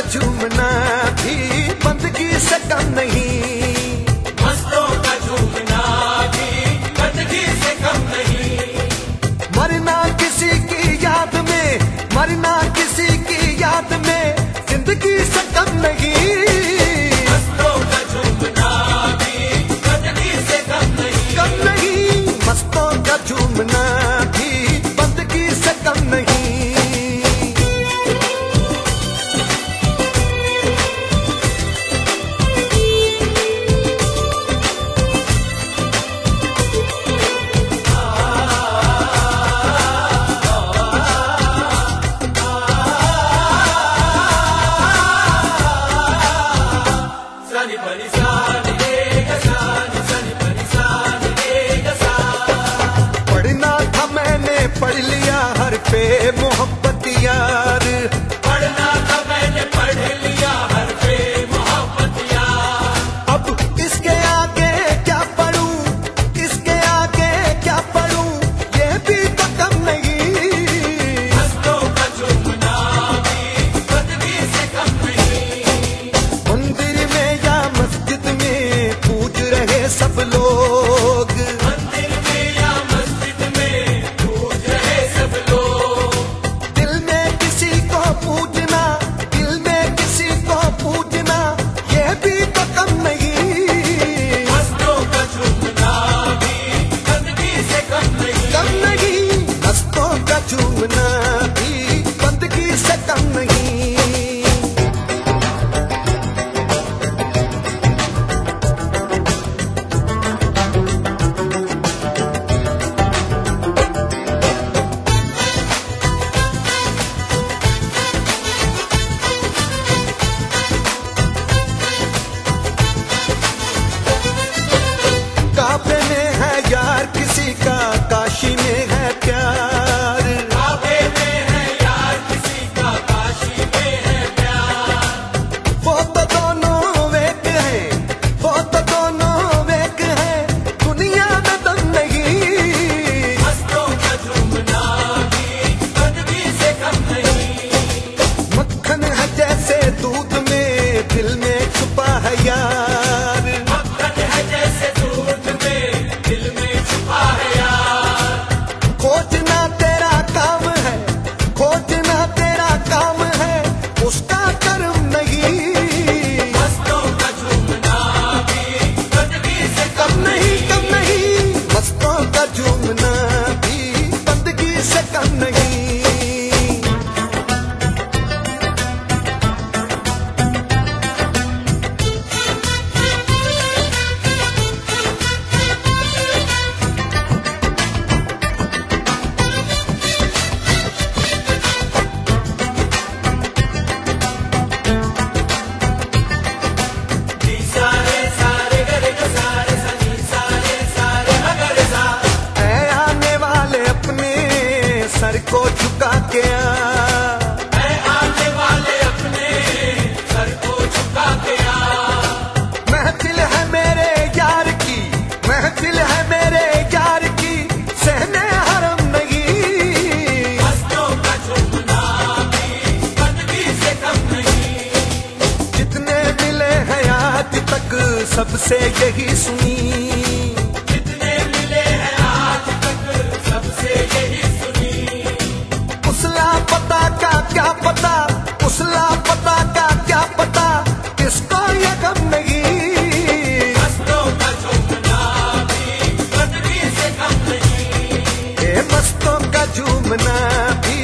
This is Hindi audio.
झूमना भी बंदगी से कम नहीं, मस्तों का झूमना भी बंदगी से कम नहीं। मरना किसी की याद में, मरना किसी की याद में जिंदगी से कम नहीं, मस्तों का झूमना भी बंदगी से कम नहीं। कम नहीं, मस्तों का झूमना भी बंदगी से कम नहीं। पढ़ना था मैंने पढ़ लिया हर पे मोहब्बत यार, पढ़ना था मैंने पढ़ लिया हर पे मोहब्बत यार। अब इसके आगे क्या पढ़ूं, इसके आगे क्या पढ़ूं, ये भी तो कम नहीं, मस्तों का झूमना भी बंदगी से कम नहीं। मंदिर में या मस्जिद में पूज रहे सब लोग, मंदिर में या मस्जिद में पूज रहे सब लोग। दिल में किसी को पूजना, दिल में किसी को पूजना, ये भी तो कम नहीं, मस्तों का झूमना भी बंदगी से कम नहीं। कम नहीं, मस्तों का झूमना भी बंदगी से कम नहीं। काबे में है यार किसी का, काशी में है प्यार, काबे में है यार किसी का, काशी में है प्यार। वो तो दोनों एक हैं, वो तो दोनों एक हैं, दुनिया में दम नहीं, मस्तों का झूमना भी बंदगी से कम नहीं। मक्खन है जैसे दूध में दिल में छुपा है यार, मक्खन है जैसे दूध में दिल में छुपा है यार। खोजना तेरा काम है, खोजना तेरा काम है, उसका कर्म नहीं, मस्तों का झूमना भी बंदगी से कम नहीं, कम नहीं, मस्तों का झूमना भी बंदगी से कम नहीं। नी सारे सारे गरे ग सारे सनी सारे सारे मगर सा। ऐ आने वाले अपने सर को झुका के आ, ऐ आने वाले अपने सर को झुका के आ। महफिल है मेरे यार की, महफिल है मेरे यार की, सहने हरम नहीं, मस्तों का झूमना भी बंदगी से कम नहीं। जितने मिले हैं आज तक सबसे यही सुनी, जितने मिले हैं आज तक सबसे यही सुनी। उस लापता का क्या पता, उस लापता का क्या पता, किसको ये गम नहीं, मस्तों का झूमना भी बंदगी से कम नहीं। ये मस्तों का झूमना भी